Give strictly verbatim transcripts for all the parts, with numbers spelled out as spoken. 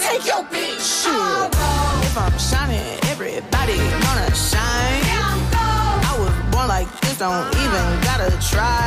take your bitch. Shit. If I'm shining, everybody gonna shine. I was born like this, don't even gotta try.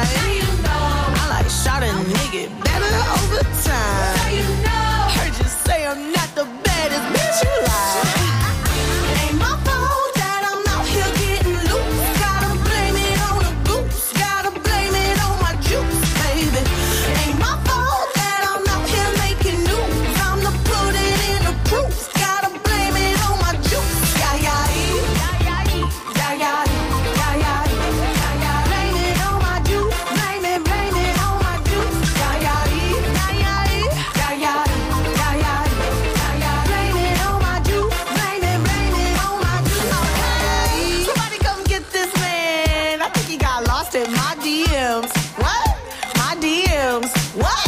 I like shot a nigga better over time. Heard you say I'm not the baddest bitch you like. It ain't my fault that I'm out here getting loose. Gotta blame it on the goose. Gotta blame it on my juice, baby. It ain't my fault that I'm out here making news. I'm to put it in the proof. Gotta blame it on my juice. Yeah, yeah, yeah, yeah, yeah, yeah, yeah, yeah. Blame it on my juice. Blame it, blame it on my juice. Yeah, yeah, yeah, yeah, yeah, yeah, yeah, yeah, yeah. Blame it on my juice. Blame it, blame it on my juice. Okay. Somebody come get this man. I think he got lost in my D Ms. What? My D Ms. What?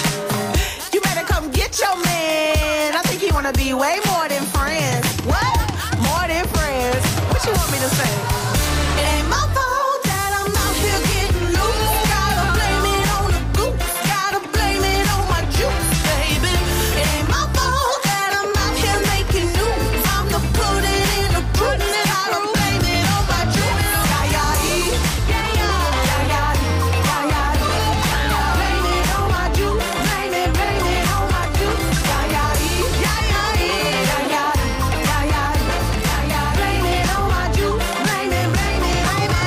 You better come get your man. I think he wanna be way more than friends. What? More than friends. What you want me to say? It ain't my fault that I'm out here getting loose. Gotta blame it on the goose. Gotta blame it on my juice, baby. It ain't my fault that I'm out here making news. I'm to put it in the proof. Gotta blame it on my juice. Yeah, yeah, yeah, yeah, yeah, yeah, yeah, yeah. Blame it on my juice. Blame it, blame it on my juice. Yeah, yeah, yeah, yeah, yeah, yeah, yeah, yeah, yeah. Blame it on my juice. Blame it, blame it on my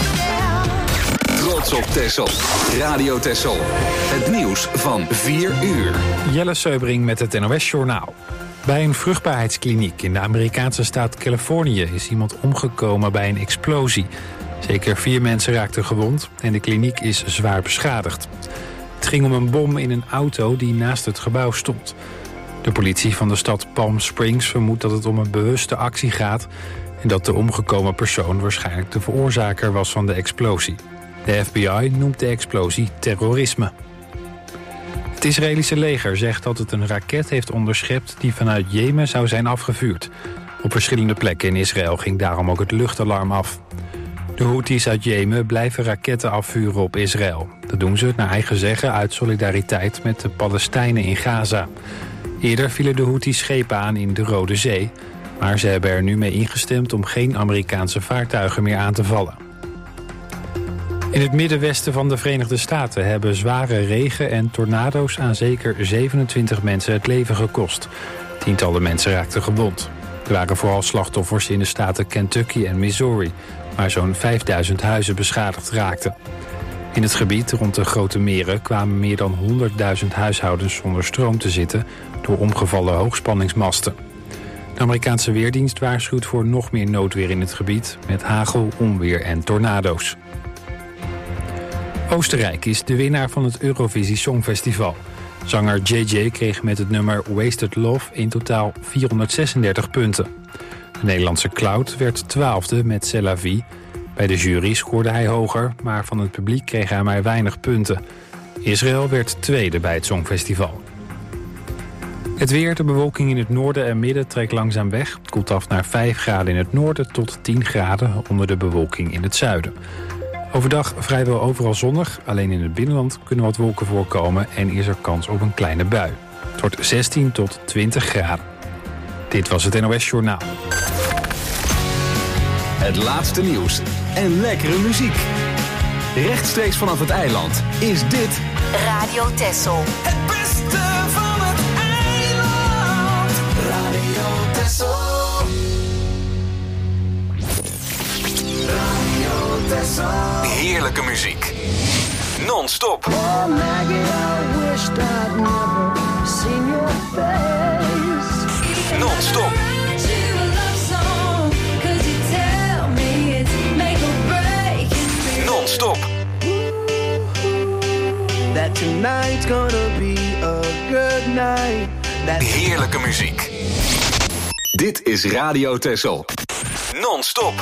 juice. Yeah. Trots op Texel. Radio Texel. Het nieuws van vier uur. Jelle Seubring met het N O S-journaal. Bij een vruchtbaarheidskliniek in de Amerikaanse staat Californië is iemand omgekomen bij een explosie. Zeker vier mensen raakten gewond en de kliniek is zwaar beschadigd. Het ging om een bom in een auto die naast het gebouw stond. De politie van de stad Palm Springs vermoedt dat het om een bewuste actie gaat en dat de omgekomen persoon waarschijnlijk de veroorzaker was van de explosie. De F B I noemt de explosie terrorisme. Het Israëlische leger zegt dat het een raket heeft onderschept die vanuit Jemen zou zijn afgevuurd. Op verschillende plekken in Israël ging daarom ook het luchtalarm af. De Houthis uit Jemen blijven raketten afvuren op Israël. Dat doen ze naar eigen zeggen uit solidariteit met de Palestijnen in Gaza. Eerder vielen de Houthis schepen aan in de Rode Zee, maar ze hebben er nu mee ingestemd om geen Amerikaanse vaartuigen meer aan te vallen. In het middenwesten van de Verenigde Staten hebben zware regen en tornado's aan zeker zevenentwintig mensen het leven gekost. Tientallen mensen raakten gewond. Er waren vooral slachtoffers in de staten Kentucky en Missouri, waar zo'n vijfduizend huizen beschadigd raakten. In het gebied rond de grote meren kwamen meer dan honderdduizend huishoudens zonder stroom te zitten door omgevallen hoogspanningsmasten. De Amerikaanse Weerdienst waarschuwt voor nog meer noodweer in het gebied met hagel, onweer en tornado's. Oostenrijk is de winnaar van het Eurovisie Songfestival. Zanger J J kreeg met het nummer Wasted Love in totaal vierhonderdzesendertig punten. De Nederlandse Cloud werd twaalfde met C'est la vie. Bij de jury scoorde hij hoger, maar van het publiek kreeg hij maar weinig punten. Israël werd tweede bij het Songfestival. Het weer, de bewolking in het noorden en midden trekt langzaam weg. Het koelt af naar vijf graden in het noorden tot tien graden onder de bewolking in het zuiden. Overdag vrijwel overal zonnig, alleen in het binnenland kunnen wat wolken voorkomen en is er kans op een kleine bui. Het wordt zestien tot twintig graden. Dit was het N O S-journaal. Het laatste nieuws en lekkere muziek. Rechtstreeks vanaf het eiland is dit Radio Texel. Het beste van het eiland. Radio Texel. Radio Texel. heerlijke muziek. Non-stop. Oh Maggie, I wished I'd never seen your face. Non-stop. Non-stop. That tonight's gonna be a good night. That Heerlijke muziek. Dit is Radio Texel. Non-stop.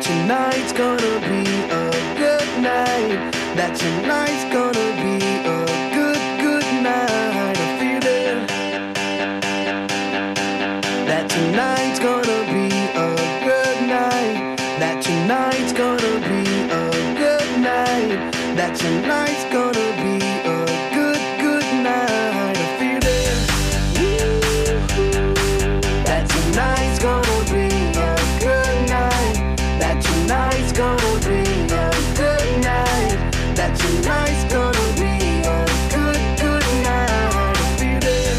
tonight's gonna be a good night. That tonight's gonna be a good, good night. I feel it. That tonight's gonna be a good night. That tonight's gonna be a good night. That tonight's gonna be a good, good night. I feel it. That tonight's gonna be a good night. That tonight's gonna be a good night. That tonight's gonna be a good, good night. I feel it.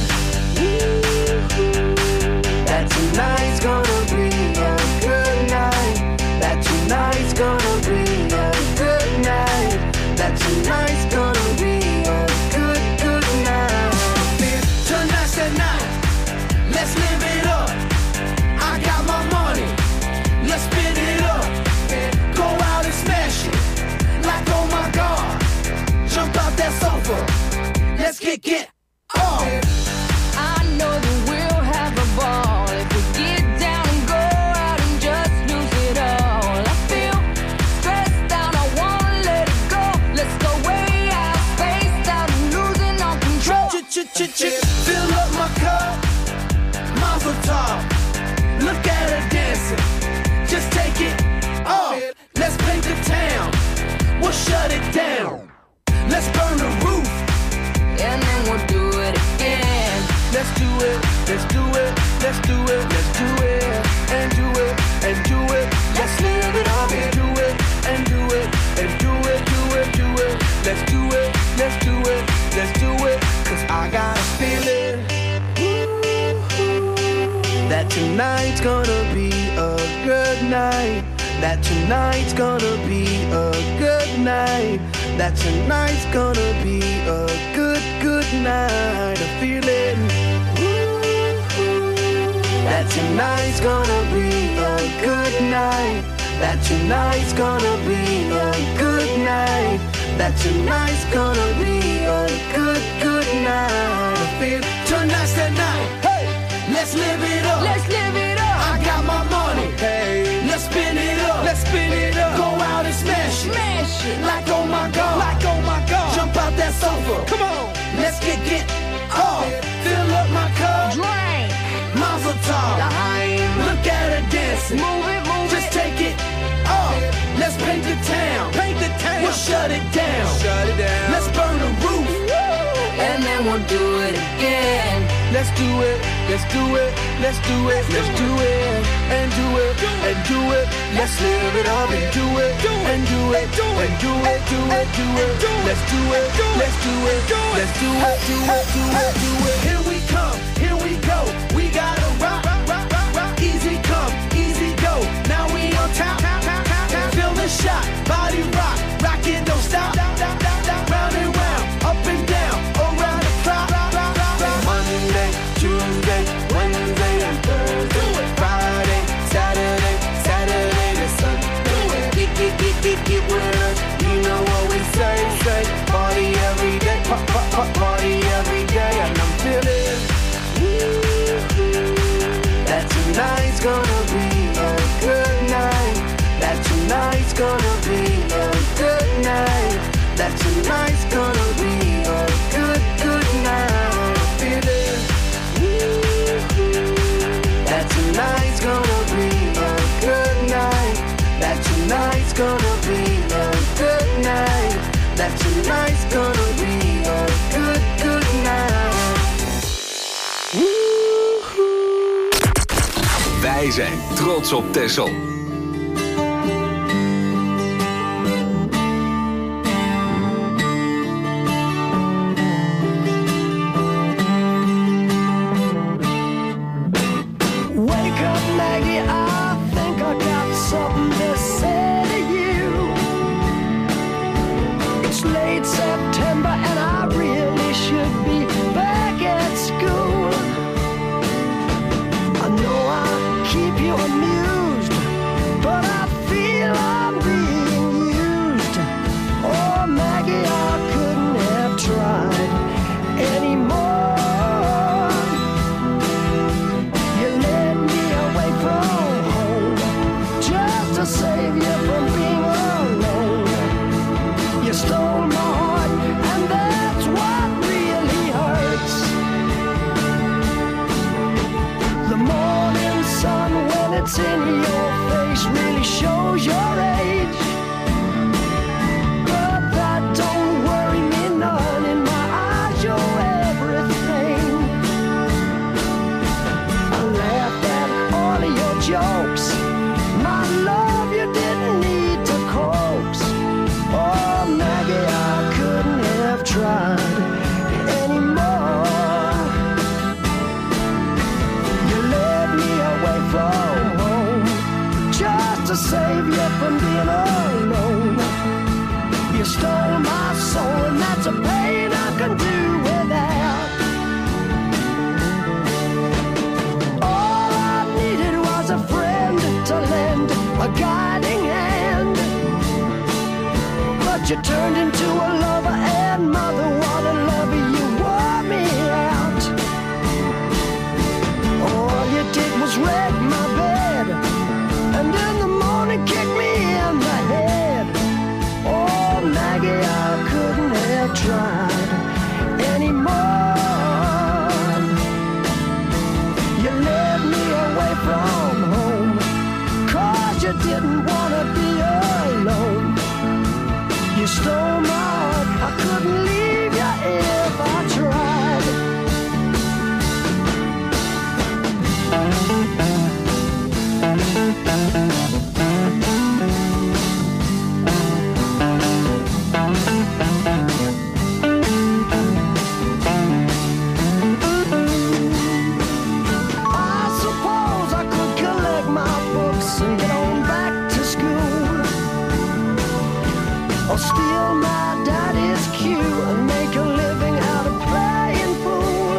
That tonight's gonna be a good night. That tonight's gonna be a good night. That tonight's gonna be a good, good night. Tonight's the night. Let's live it up. I got my money. Let's spin it up. Go out and smash it. Like oh my God. Jump out that sofa. Let's get get off. I know that we'll have a ball if we get down and go out and just lose it all. I feel stressed out, I wanna let it go. Let's go way out, spaced out and losing all control. Fill up my cup, Mazel tov. Look at her dancing, just take it off. Let's paint the town, we'll shut it down. Let's burn the roof, And then we'll do it again. let's do it, let's do it, let's do it, let's do it, and do it, and do it. Let's live it up and do it, and do it, and do it, do it, do it. Let's do it, let's do it, let's do it, cause I got a feeling that tonight's gonna be a good night. That tonight's gonna be a good night. That tonight's gonna be a good, good night. I feel it. That tonight's gonna be a good night. That tonight's gonna be a good night. That tonight's gonna be a good, good night. I feel tonight's the night. Hey, let's live it up. Let's live it up. I got my money. Hey, let's spin it up. Let's spin it up. Go out and smash it. Smash it. Like oh my God. Like oh my God. Jump out that sofa. Come on. Let's get get off. Fill up my cup. Drink. Mazel tov. Time. Look at her dancing. Move it, move Just it. take it off. Let's paint the town. Paint the town. We'll shut it down. Shut it down. Let's burn the roof. And then we'll do it again. Let's do it, let's do it, let's do it, let's do it, and do it, and do it. Let's live it up and do it, and do it, and do it, do it, do it. Let's do it, let's do it, let's do it, do it, do it, do it. Here we come, here we go. We gotta rock, rock, rock, rock. Easy come, easy go. Now we on top, feel the shot, body rock, rock it, don't stop. Round and round, up and down, around the clock. Monday, Tuesday, Wednesday, and Thursday. Friday, Saturday, Saturday to Sunday. Get, get, get, get, get with us. You know what we say, say. Party every day, pop, pop, pop, party every day. And I'm feeling that tonight's gonna be a good night. That tonight's gonna be a good night. That tonight's gonna be a good, good night. Feel it. That tonight's gonna be a good night. That tonight's gonna be a good night. That tonight's gonna be a good, good night. Wij zijn trots op Texel. Wake up, Maggie, I think I got something to say to you. It's late September and I really should be back at school. I know I keep you amused you from being alone. You stole my heart, and that's what really hurts. The morning sun, when it's in your face, really shows your age. But that don't worry me none. In my eyes, you're everything. I laughed at all of your jokes. My love, you didn't need to coax. Oh, Maggie, I couldn't have tried anymore. You led me away from home just to save you from being alone. You stole my soul, and that's a pain I can do without. All I needed was a friend to lend a guiding hand. But you turned into a lover and mother. What a lover, you wore me out. All you did was wreck my bed, and in the morning kick me in the head. Oh, Maggie, I couldn't have tried anymore. You led me away from home, 'cause you didn't want to be alone. You stole my heart, I couldn't leave you if I tried. I suppose I could collect my books and get on back to school, or steal my daddy's cue and make a living out of playing fool,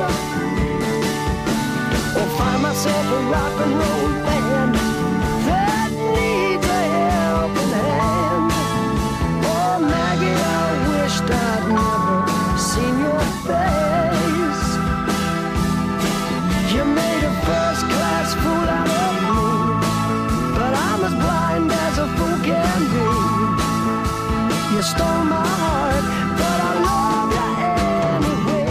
or find myself a rock and roll band that needs a helping hand. Oh, Maggie, I wished I'd never seen your face. You made a first-class fool out of me, but I'm as blind as a fool can be. You stole my heart, but I love you anyway.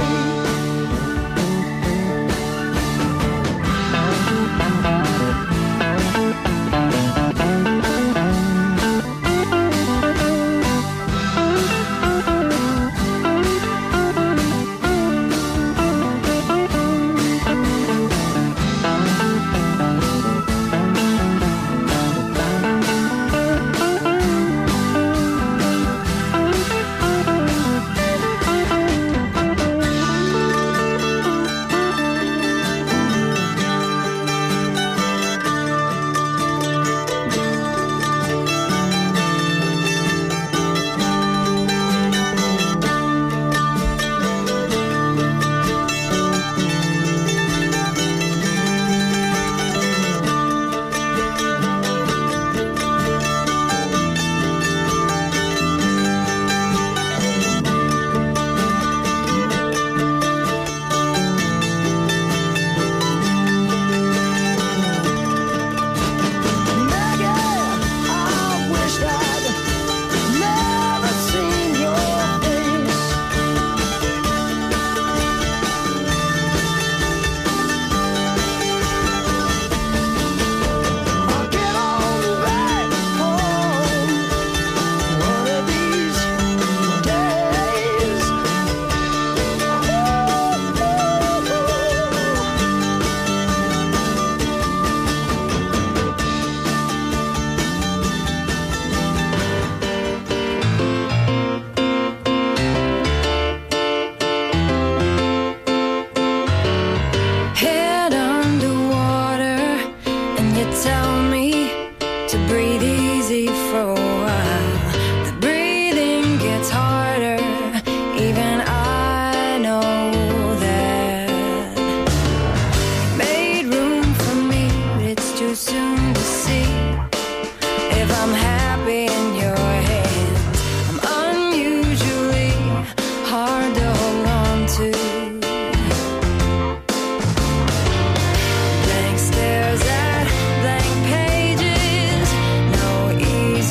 Blank stares at blank pages, no easy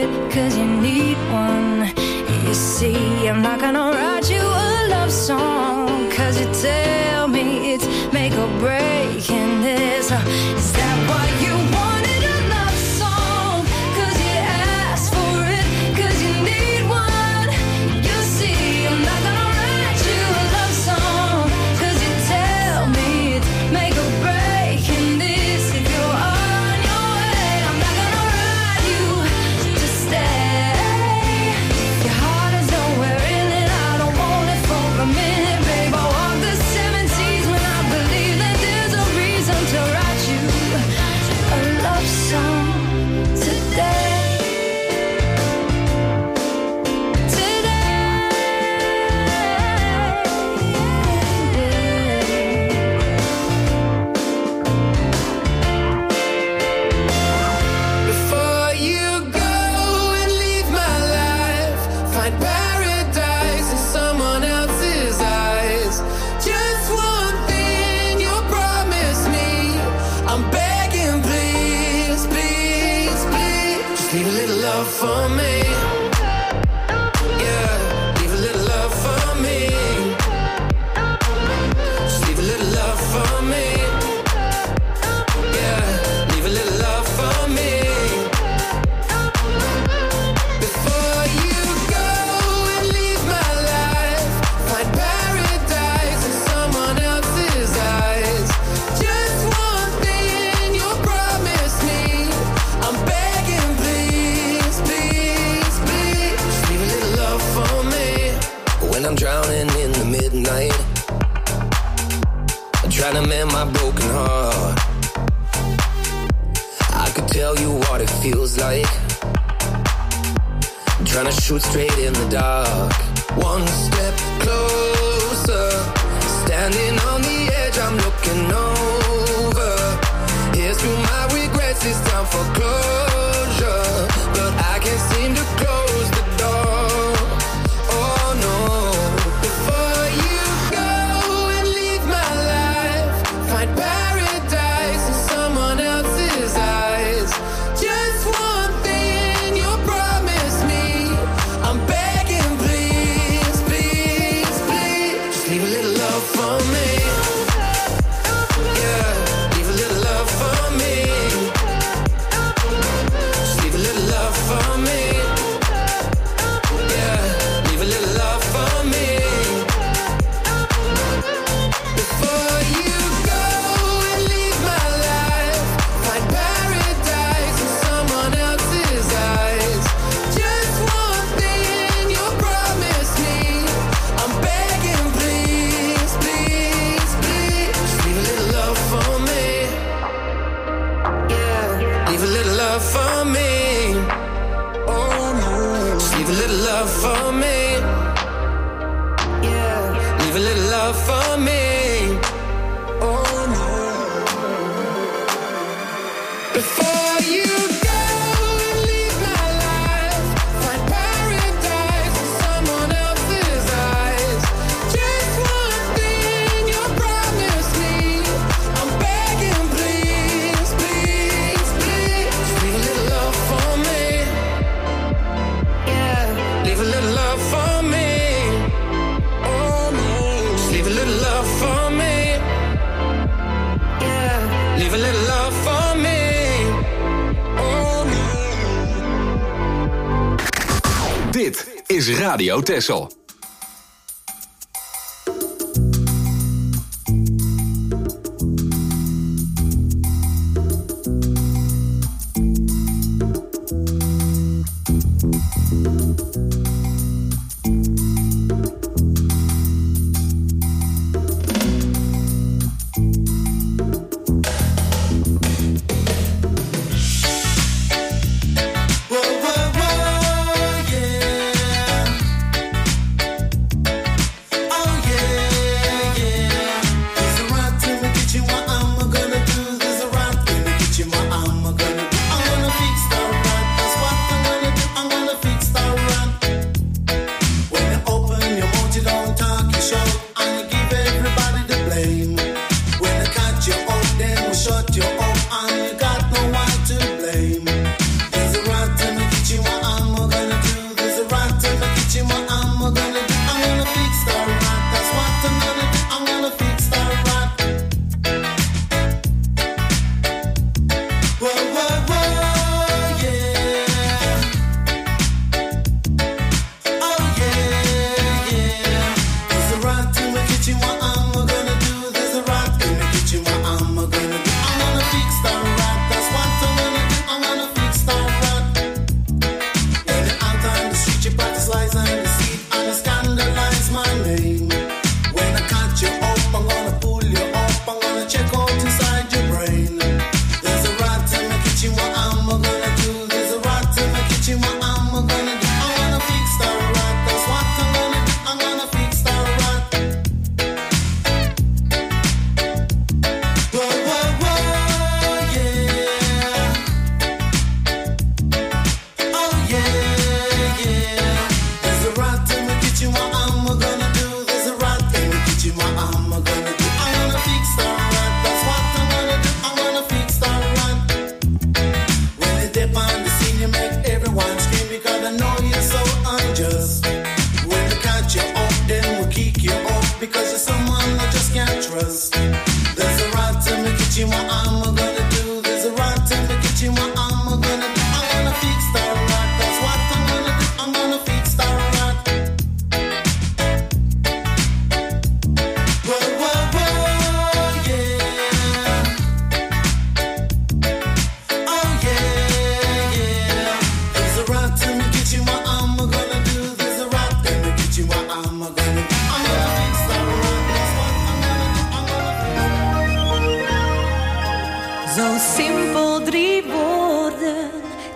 it, cause you need one. You see, I'm not gonna write you a love song, cause you tell me it's make or break. And this, uh, is that what you wanted, a love song? Cause you asked for it, cause you need one. You see, I'm not gonna write you a love song, cause you tell me it's make or break. And this, if you're on your way, I'm not gonna write you to stay. Your heart is nowhere in it, I don't want it for a minute, babe. I walk the seven seas when I believe that there's a reason to write you a love song today. Before you go and leave my life, find paradise in someone else's eyes. Just one thing you promise me, I'm begging, please, please, please. Just leave a little love for me. Yeah, leave a little love for me. Just leave a little love for me. Yeah, leave a little love for me. Before you go and leave my life, find paradise in someone else's eyes. Just one thing you promise me, I'm begging, please, please, please. Just leave a little love for me. When I'm drowning in the midnight, I'm trying to mend my broken heart. I could tell you what it feels like, I'm trying to shoot straight in the dark. One step closer, standing on the edge, I'm looking over. Here's through my regrets, it's time for closure, but I can't seem to close the door. Oh no. Before you go and leave my life, find paradise in someone else's eyes. Just one thing you promise me, I'm begging, please, please, please. Just leave a little love for me. Yeah, leave a little love for me. Just leave a little love for me. Yeah, leave a little love for me. Before you go and leave my life, find paradise in someone else's eyes. Just one thing you promise me, I'm begging, please, please, please. Just leave a little love for me. Yeah, leave a little love for me. Oh no. Just leave a little love for me. Yeah, leave a little love for me. Oh no. Before you go and leave my life, find paradise in someone else's eyes. Just one thing you promise me, I'm begging, please, please, please. Just leave a little love for me. Yeah, leave a little love for me. Oh no. Just leave a little love for me. Yeah, leave a little love for me. Oh no. Dit is Radio Texel. Whoa, whoa, whoa, yeah.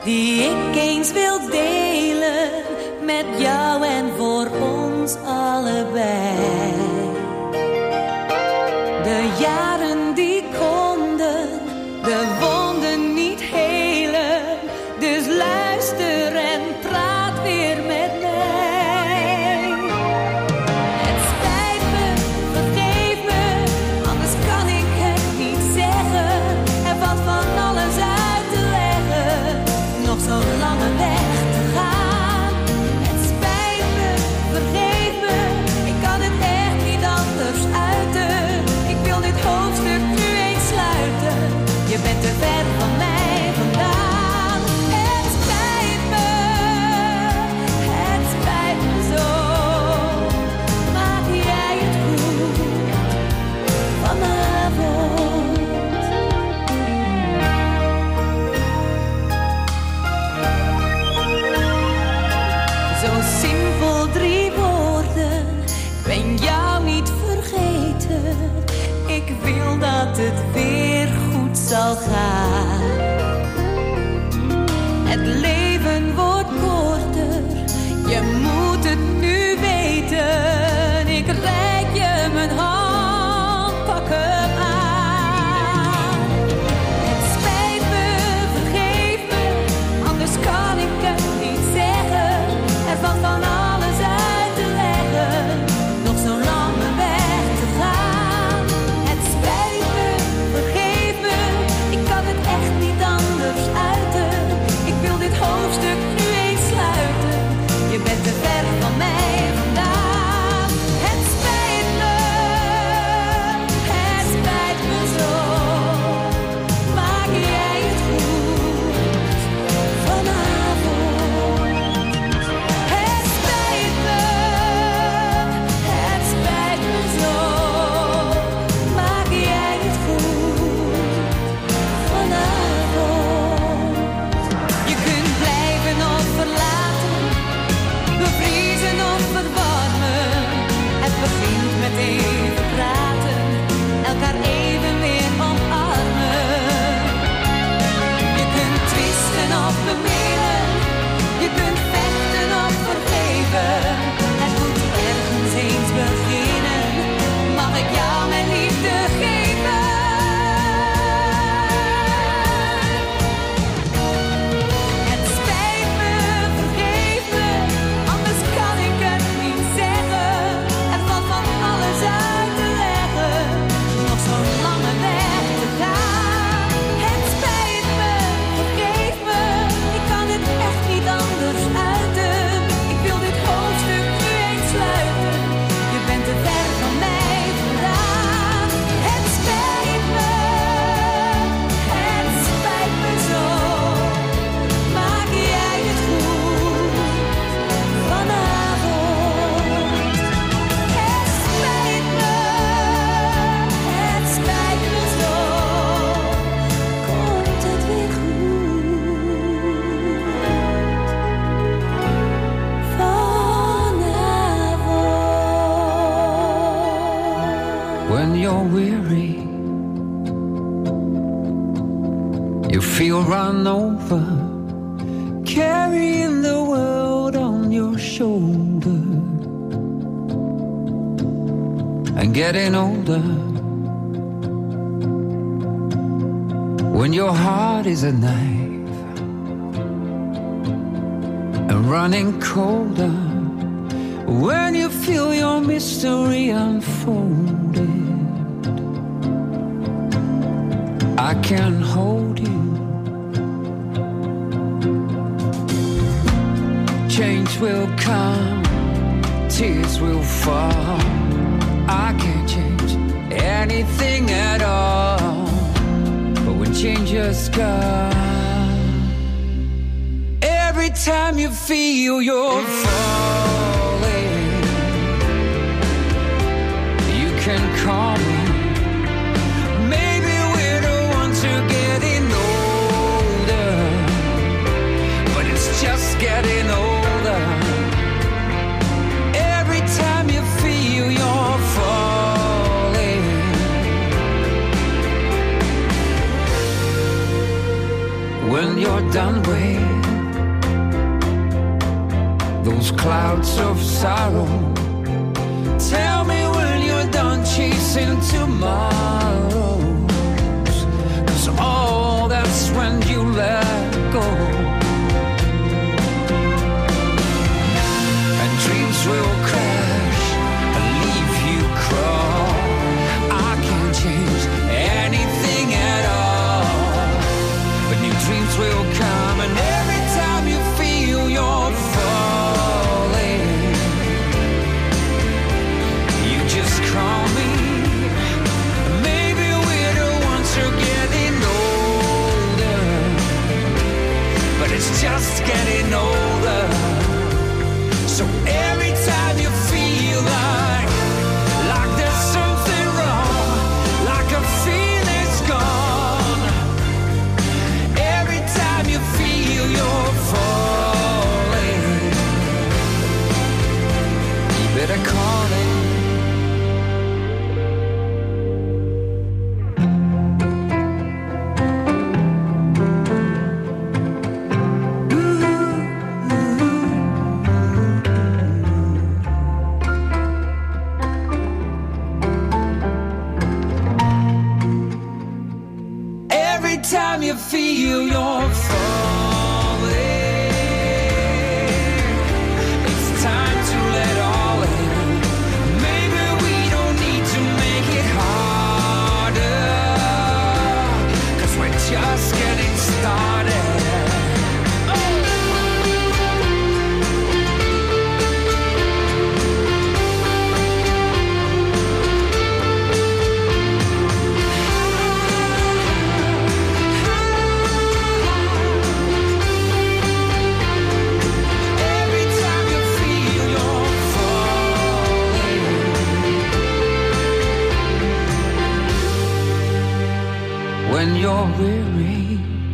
die ik eens wil delen met jou en voor ons allebei. De jaren die konden de wonden niet helen, dus luister en praat weer met mij. Het spijt me, vergeef me, anders kan ik het niet zeggen. Er valt van alles uit te leggen, nog zo'n lange weg te gaan. Het spijt me, vergeef me, ik kan het echt niet anders uiten. Ik wil dit hoofdstuk nu eens sluiten, je bent te ver van mij vandaan. Het spijt me, het spijt me zo. Maak jij het goed vanavond? Zo simpel, drie woorden, ik ben jou niet vergeten. Ik wil dat het weer goed zal gaan. Het leven wordt korter, je moet het nu weten. Ik reik je mijn hand, pak hem aan. Het spijt me, vergeef me, anders kan ik het niet zeggen. Er valt van alles uit te leggen, nog zo'n lange weg te gaan. Het spijt me, vergeef me, ik kan het echt niet anders uiten. Ik wil dit hoofdstuk nu eens sluiten, je bent te ver van mij vandaan. Het spijt me, het spijt me zo. Maak jij het goed vanavond? Het spijt me, het spijt me zo. Maak jij het goed vanavond? Je kunt blijven of verlaten, bevriezen of verwarmen. Het begint met even praten, elkaar even weer omarmen. Je kunt twisten of beminnen, je kunt vechten of vergeven. Het moet ergens eens beginnen, mag ik jou mijn liefde geven? Het spijt me, vergeef me, anders kan ik het niet zeggen. Er valt van alles uit te leggen, nog zo'n lange weg te gaan. Het spijt me, vergeef me, ik kan het echt niet anders uiten. Ik wil dit hoofdstuk nu eens sluiten, je bent te ver van mij vandaan. Het spijt me, het spijt me zo. Maak jij het goed vanavond? Het spijt me, het spijt me zo. Komt het weer goed vanavond? When you're weary, you feel run over, carrying the world on your shoulder, and getting older. When your heart is a knife and running colder, when you feel your mystery unfolded, I can hold you. Change will come, tears will fall. I can't change anything at all, but when changes come, every time you feel you're falling, you can call me. Maybe we're the ones who are getting older, but it's just getting older. Every time you feel you're falling, when you're done way. Those clouds of sorrow. Tell me when you're done chasing tomorrows, 'cause all that's when you let go. And dreams will crash and leave you crawl. I can't change anything at all, but new dreams will come, and every time you feel you're falling, you just call me. Maybe we're the ones who are getting older, but it's just getting older. So every time you feel like, like there's something wrong, like a feeling's gone, every time you feel you're falling, you better call it. Every time you feel you're falling, it's time to let all in. Maybe we don't need to make it harder, 'cause we're just getting started. Every time you feel you're falling, when you're weary,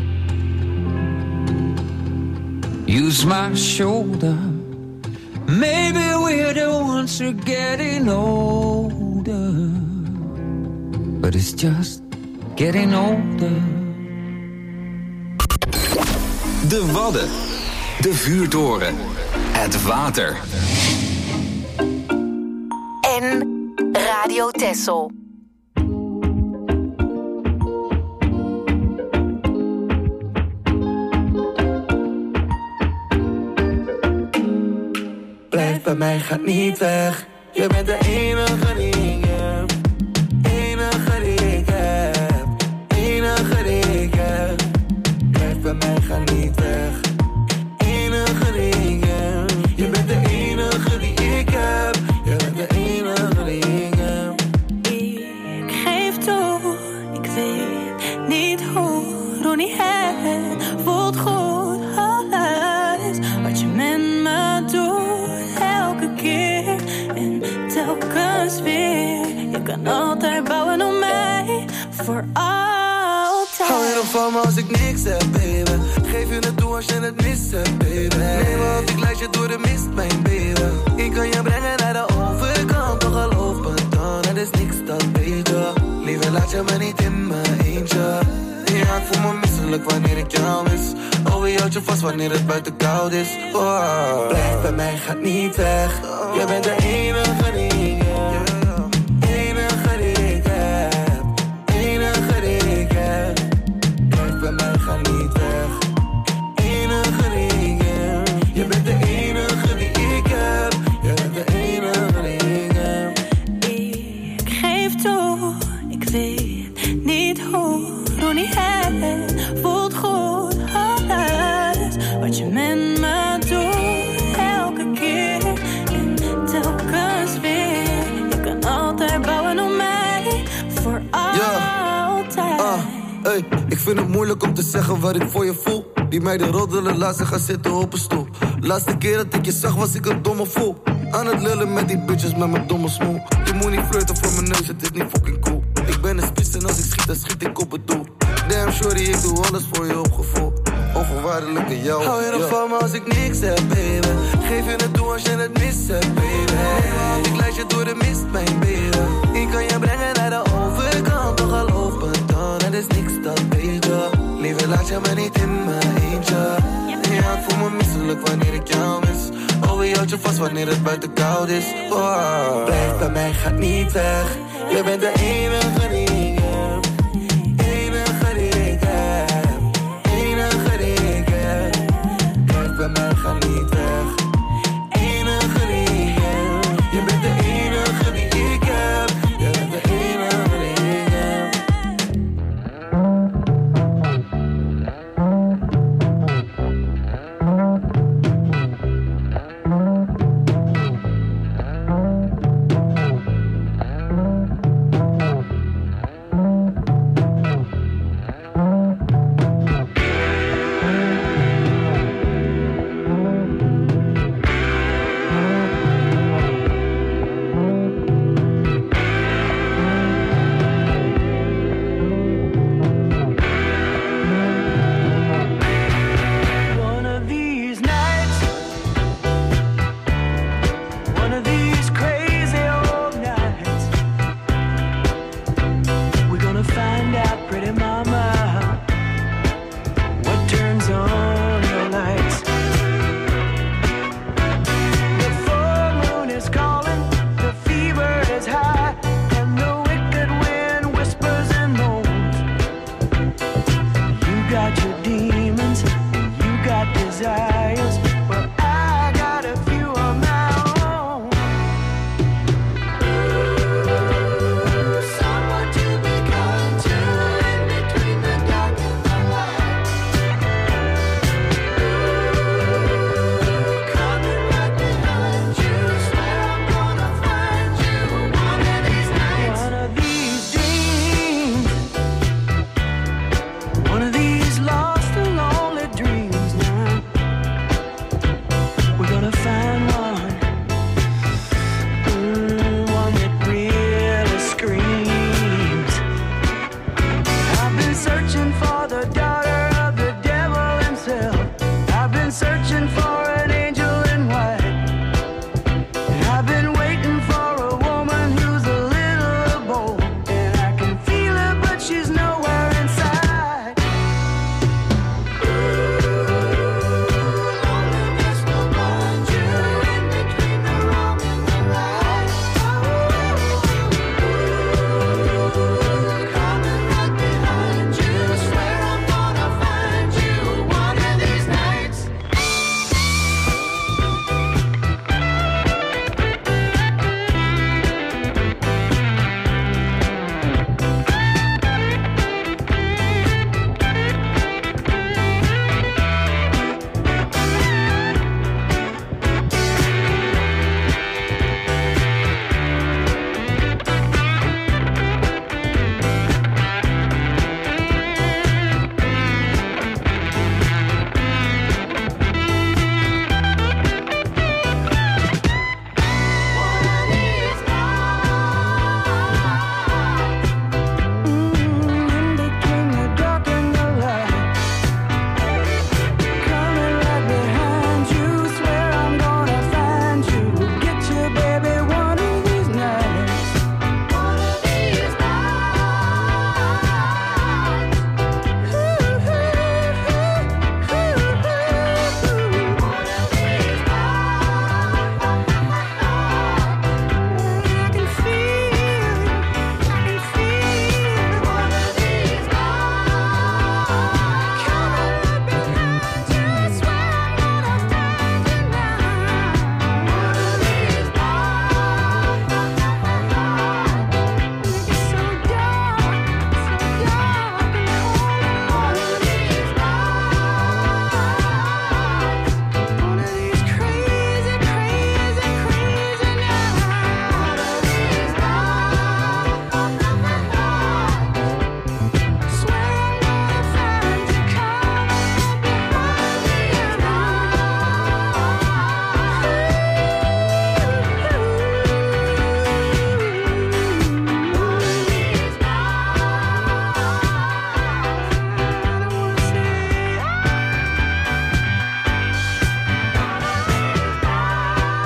use my shoulder. Maybe we're the ones who are getting older, but it's just getting older. De Wadden. De vuurtoren. Het water. En Radio Texel. Blijf bij mij, ga niet weg. Je bent de enige die ik heb. Enige die ik heb. Enige die ik heb. Blijf bij mij, ga niet weg. Enige die ik heb. Je bent de enige die ik heb. Je bent de enige die ik heb. Ik geef toe, ik weet niet hoe. Doe niet het, voelt goed. Alles wat je met me doet, elke keer en telkens weer. Je kan altijd bouwen op mij, voor altijd. Hou je nog van me als ik niks heb, baby? Geef je het toe als je het mis hebt, baby. Neem me op, ik leid je door de mist, mijn baby. Ik kan je brengen naar de overkant, toch geloof me dan, er is niks dat beter. Liever laat je me niet in mijn eentje. Ja, ik voel me misselijk wanneer ik jou mis. Oh, je houdt je vast wanneer het buiten koud is. Oh. Blijf bij mij, ga niet weg. Je bent de enige die ik heb. Enige die ik heb. Enige die ik heb. Blijf bij mij, ga niet weg. Enige die ik heb. Je bent de enige die ik heb. Je bent de enige die ik heb. Ik geef toe, ik weet niet hoe. Doe niet het, voelt goed. Alles wat je met me doet, elke keer en telkens weer. Je kan altijd bouwen op mij, voor altijd. Ah, hey, ik vind het moeilijk om te zeggen wat ik voor je voel. Die meiden roddelen, laat ze gaan zitten op een stoel. Laatste keer dat ik je zag was ik een domme fool. Aan het lullen met die bitches met mijn domme smoel. Je moet niet flirten voor mijn neus, het is niet fucking cool. Ik ben een spits en als ik schiet, dan schiet ik op het doel. Damn shorty, ik doe alles voor je op gevoel. Onvoorwaardelijke jou. Hou je nog yeah. van me als ik niks heb, baby? Geef je het toe als je het mis hebt, baby. Want ik leid je door de mist, mijn baby. Ik kan je brengen naar de overkant, toch geloof me dan, er is niks dat beter. liever laat je me niet in mijn eentje. En ja, ik voel me misselijk wanneer ik jou mis. Oh, wie houdt je vast wanneer het buiten koud is? Oh, blijf bij mij, ga niet weg. Je bent de enige die ik heb. Enige die ik heb. Enige die ik heb. Blijf bij mij, ga niet weg. Enige die ik heb. Je bent de enige die ik heb. Je bent de enige die ik heb.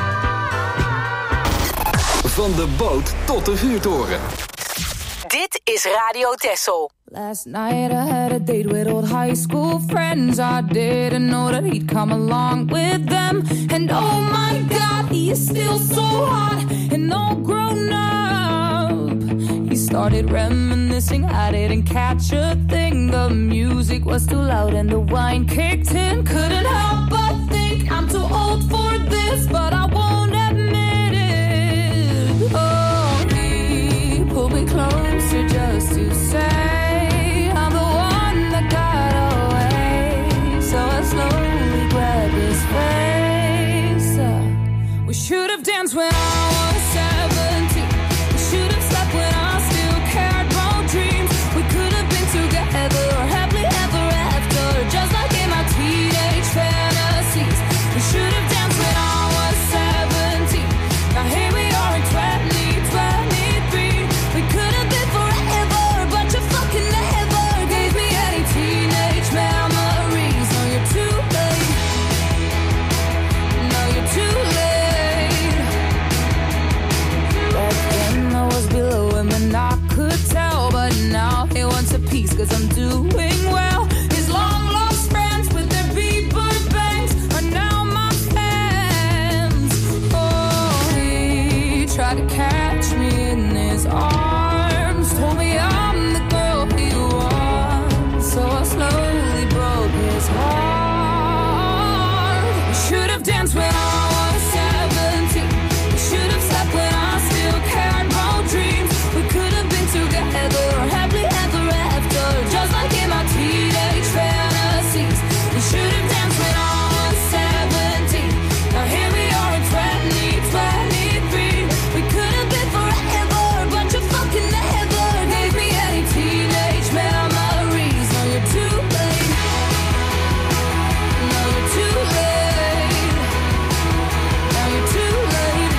Van de boot tot de vuurtoren. Dit is Radio Texel. Last night I had a date with old high school friends. I didn't know that he'd come along with them. And oh my God, he is still so hot and all grown up. He started reminiscing, I didn't catch a thing. The music was too loud and the wine kicked in. Couldn't help but think I'm too old for this, but I won't admit it. Oh, he pulled me closer just to say I'm the one that got away. So I slowly grabbed his face. Uh, we should have danced when I was seventeen. We should have slept when I still cared about dreams. We could have been together or happily ever after, just like in my teenage fantasies. We should have danced when I was seventeen. Now here we are in twenty twenty-three. We could have been forever, but you fucking never gave me any teenage memories. No, you're too late. No, you're too late. Back then I was below him and I could tell, but now he wants a piece 'cause I'm doing well. His long lost friends with their beeper bangs are now my fans. Oh, he tried to catch me in his arms, told me I'm the girl he wants, so I slowly broke his heart. We should have danced when I was seventeen. We should have slept when I still cared about dreams. We could have been together or happily ever after, just like in my teenage fantasies. We should have danced when I was seventeen. Now here we are in twenty twenty-three. We could have been forever, but you fucking never gave me any teenage memories. No, you're too late. No, you're too late. Now you're too late.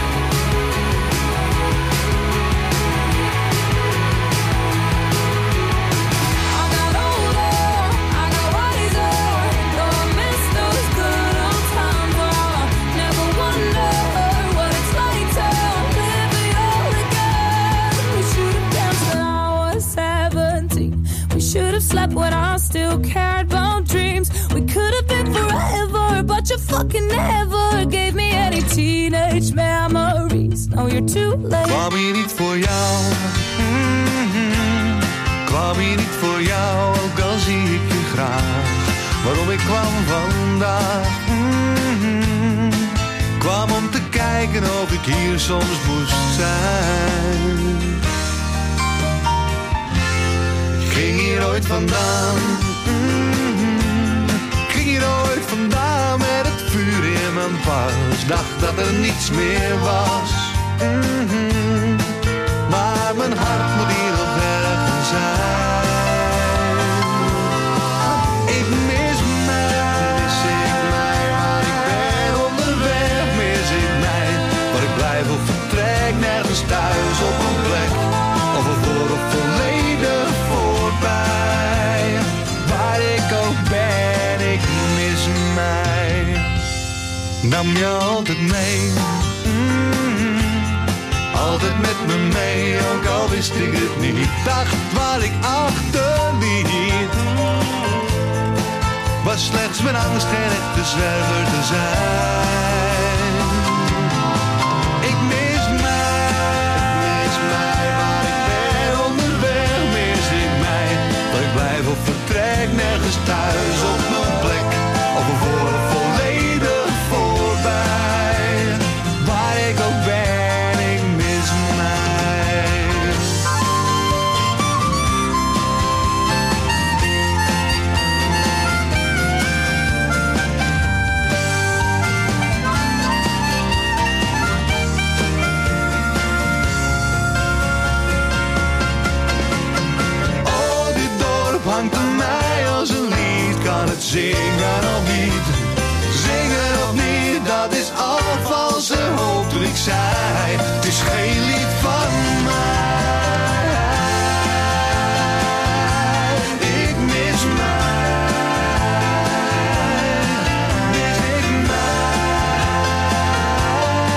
I got older, I got wiser. Though I miss those good old times, I never wonder what it's like to live it all again. We should have danced when I was seventeen. We should have slept when I still cared about dreams. We could have been forever, but you fucking never gave me any teenage memories. No, you're too late. Kwam hier niet voor jou, mm-hmm. Kwam hier niet voor jou, ook al zie ik je graag. Waarom ik kwam vandaag, mm-hmm. Kwam om te kijken of ik hier soms moest zijn. Ik ging hier ooit vandaan, mm-hmm. Ik ging hier ooit vandaan met het vuur in mijn pas. Dacht dat er niets meer was, mm-hmm. Maar mijn hart moet hier nog ergens zijn. Ik mis mij, mis ik mij, waar ik ben onderweg, mis ik mij. Waar ik blijf of vertrek, nergens thuis op een plek. Of ervoor of volledig voorbij. Waar ik ook ben, ik mis mij. Nam je altijd mee, mm-hmm. Altijd met me mee, ook al wist ik het niet. Dacht wat ik achterliet was slechts mijn angst geen echte zwerver te zijn. Ik mis mij, ik mis mij, waar ik ben onderweg, mis ik mij. Waar ik blijf of vertrek, nergens thuis op mijn plek. Of ervoor of volledig voorbij. Waar ik ook ben, ik mis mij. Oh, dit dorp hangt aan mij als een lied. Kan het zingen of niet? Zingen of niet, dat is al valse hoop toen ik zei. Het is geen lied van mij. Ik mis mij. Mis ik mij.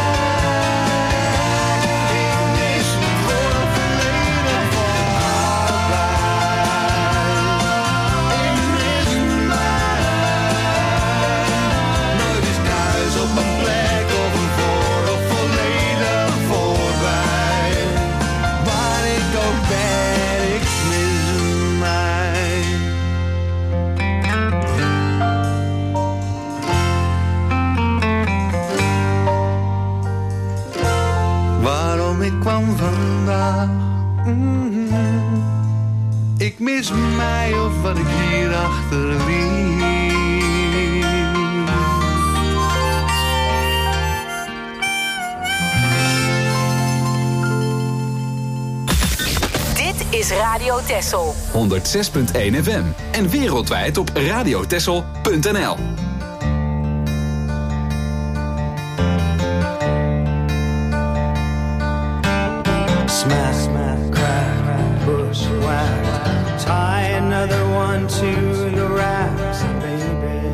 Ik mis het voor verleden van haar. wat ik hier achterliet. Dit is Radio Texel. honderdzes punt één F M en wereldwijd op radiotexel punt n l. Smack, smack, crack, bush whack. Tie another one to the racks, baby.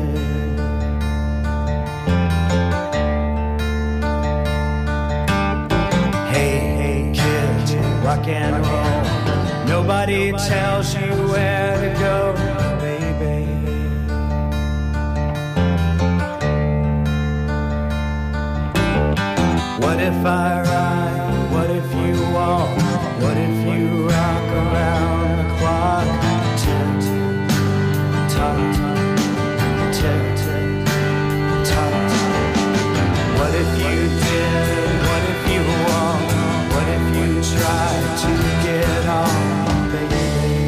Hey, hey, kid, rock and roll. Nobody tells you where to go, baby. What if I ride? What if you walk? What if you rock around the clock? Tick, tock, tick, tock. What if you did? What if you walk? What if you tried to get on, baby?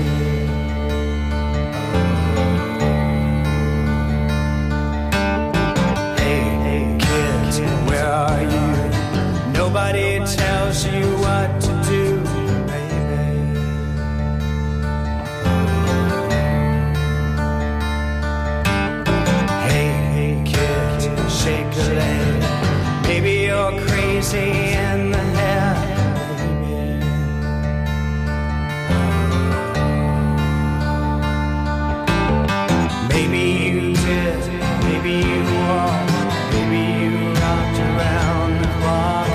Hey, hey, kids, where are you? Nobody tells you what to do, baby. Hey, hey, kid, shake a leg. Maybe you're crazy in the head, baby. Maybe you did, maybe you walked, maybe you rocked around the clock.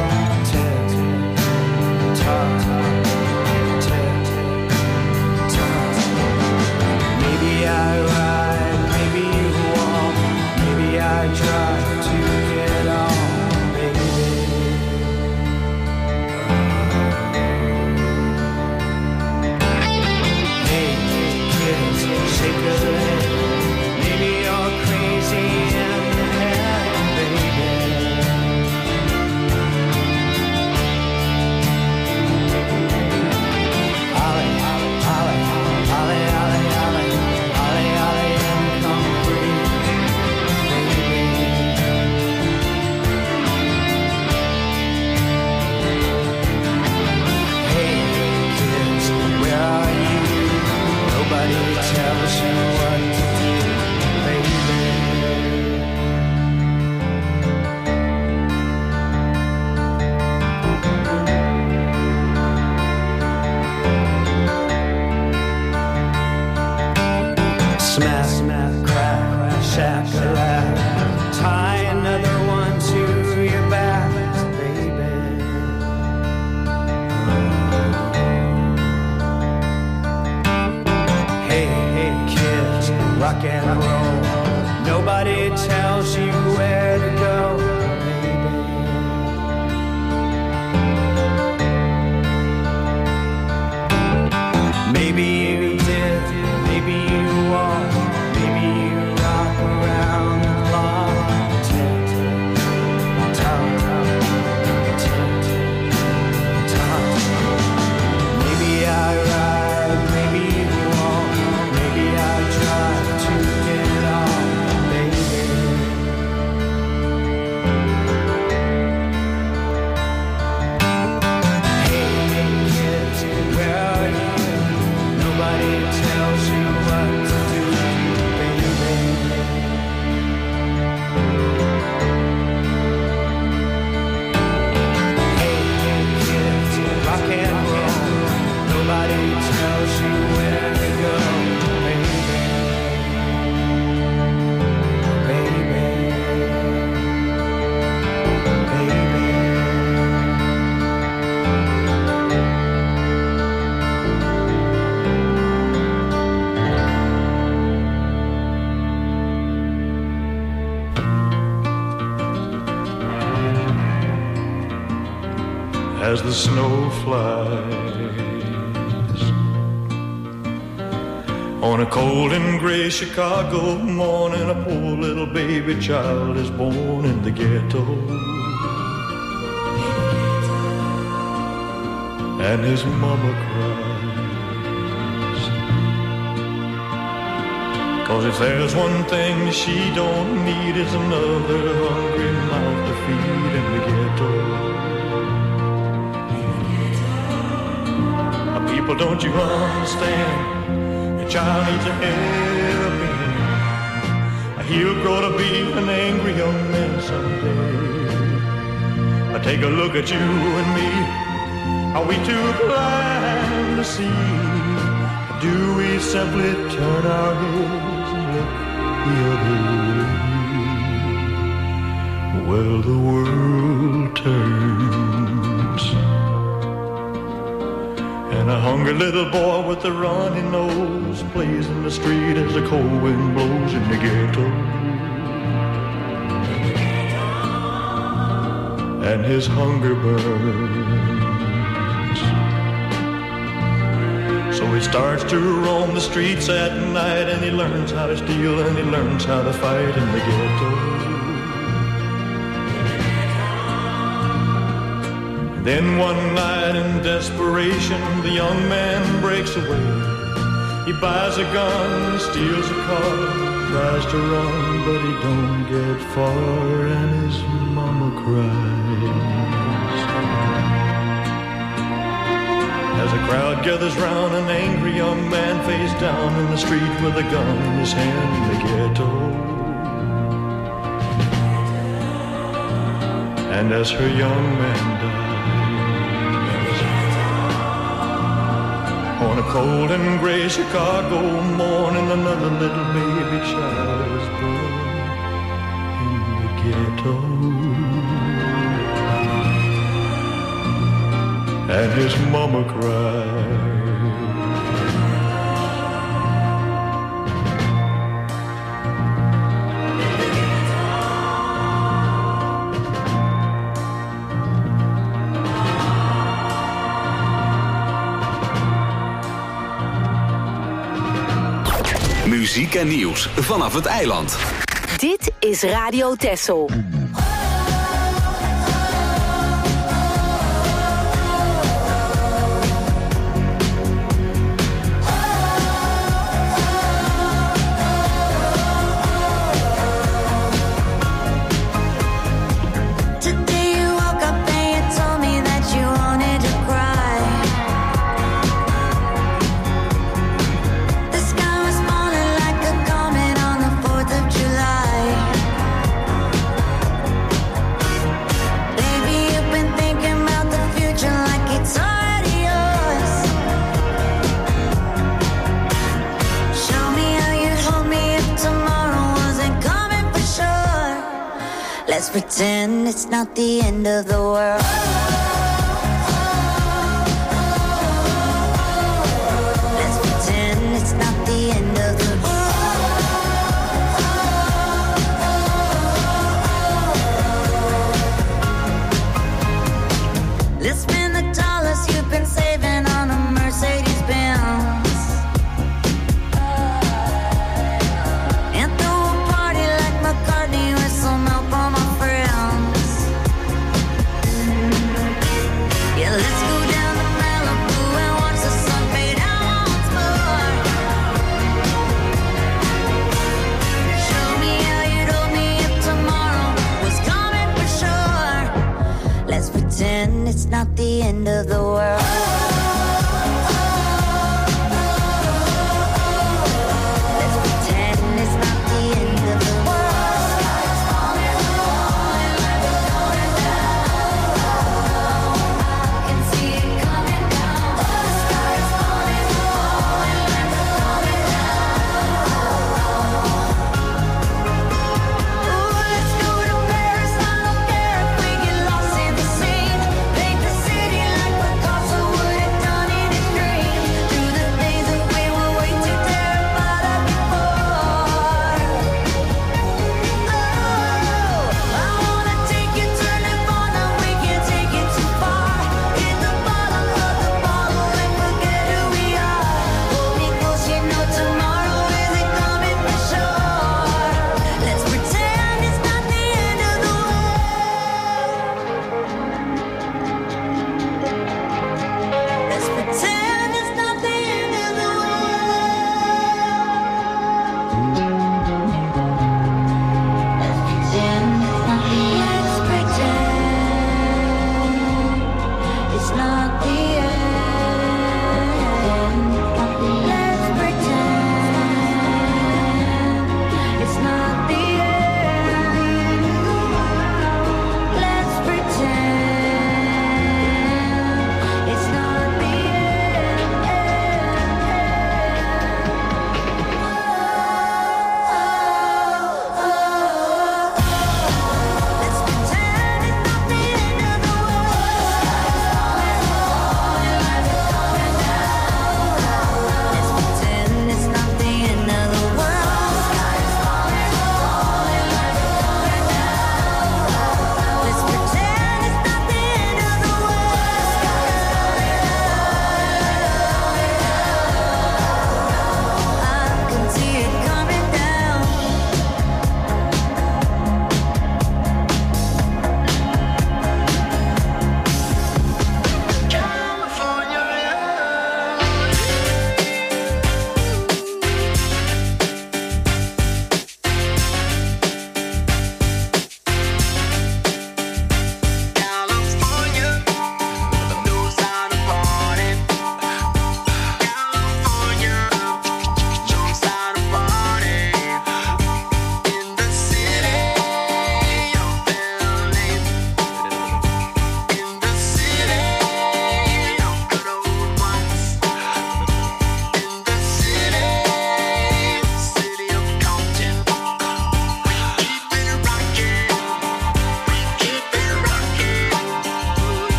Maybe I ride, maybe you walk, maybe I try to get on, baby. Hey, kids, shake a leg. Maybe you're crazy in the head, baby. Ollie, Ollie, Ollie, Ollie, Ollie, Ollie, Ollie, and come free, baby. Hey, kids, where are you? Nobody tells you what to do, baby. Smack, smack, crack, shack-a-lack. Tie another one to your back, baby. Hey, hey, kids, rock and roll. Nobody tells you where to go, baby. Maybe you did, maybe you walked, maybe you rock around the clock. Tick, tock, tick, tock. Maybe I ride, maybe you walk, maybe I try to get on, baby. Hey, hey, kids, where are you? Nobody tells you what to do, baby. Hey, hey, kids, rock and roll. Nobody tells you where to go, baby. Baby. Baby. As the snow flies on a cold and gray Chicago morning, a poor little baby child is born in the ghetto, and his mama cries. 'Cause if there's one thing she don't need is another hungry mouth to feed in the ghetto. People, don't you understand? Your child needs a helping. He'll grow to be an angry young man someday. Take a look at you and me. Are we too blind to see? Do we simply turn our heads and look the other way? Well, the world turns, and a hungry little boy with a runny nose plays in the street as the cold wind blows in the ghetto. And his hunger burns. So he starts to roam the streets at night, and he learns how to steal, and he learns how to fight in the ghetto. And then one night in desperation, the young man breaks away. He buys a gun, steals a car, tries to run, but he don't get far, and his mama cries. As a crowd gathers round, an angry young man face down in the street with a gun in his hand in the ghetto. And as her young man dies, on a cold and gray Chicago morning, another little baby child is born in the ghetto. And his mama cried. Muziek en nieuws vanaf het eiland. Dit is Radio Texel. Let's pretend it's not the end of the world. Let's pretend it's not the end of the world. Let's spend the dollars you've been saving on a Mercedes Benz. And throw a party like McCartney with some help from my friends. Yeah, let's go down to Malibu and watch the sun fade out once more. Show me how you'd hold me if tomorrow was coming for sure. Let's pretend it's not the end of the world. Paint the city like we're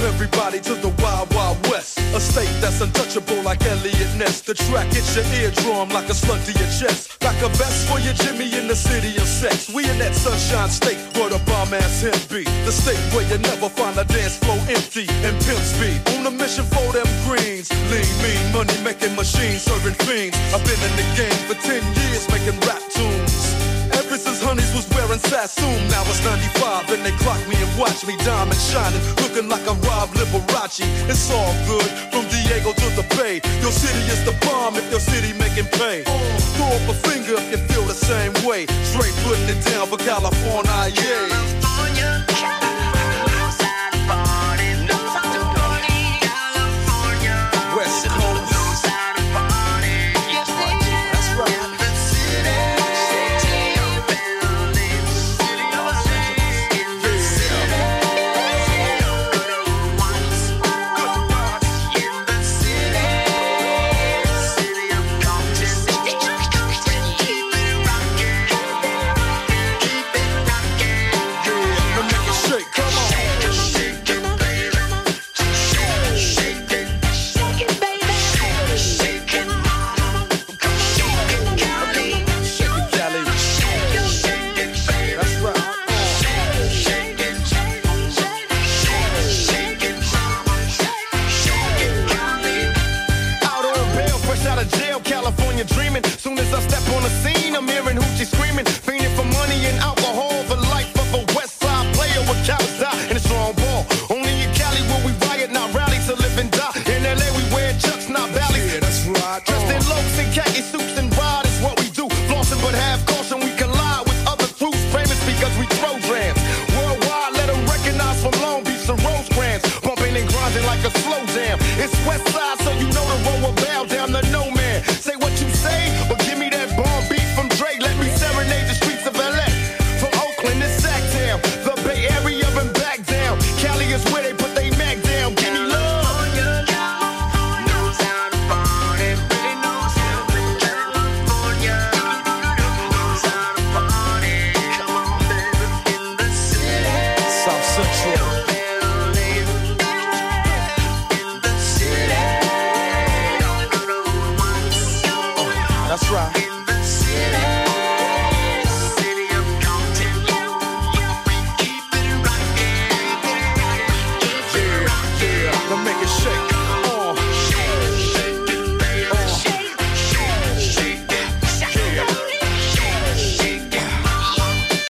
everybody to the Wild Wild West. A state that's untouchable like Elliot Ness. The track hits your eardrum like a slug to your chest. Like a vest for your Jimmy in the city of sex. We in that sunshine state where the bomb ass him be. The state where you never find a dance floor empty and pimp speed. On a mission for them greens. Lean, mean, money making machines serving fiends. I've been in the game for ten years making rap tunes. Ever since Honeys was wearing Sassoon, now it's ninety-five and they clock me and watch me diamond shining, looking like I'm Rob Liberace. It's all good from Diego to the Bay. Your city is the bomb if your city making pay. Throw up a finger if you feel the same way. Straight putting it down for California, yeah. California, West Coast. Dreaming. Soon as I step on the scene, I'm hearing hoochie screaming, fiending for money and alcohol. The life of a West Side player with cowards die and a strong ball. Only in Cali will we riot, not rally to live and die. In L A we wear chucks, not valleys. Yeah, that's right. Dressed in locs and khaki suits and ride is what we do. Flossing but have caution, we collide with other crews. Famous because we throw drams. Worldwide, let them recognize from Long Beach to Rosecrans. Bumping and grinding like a slow jam. It's West Side.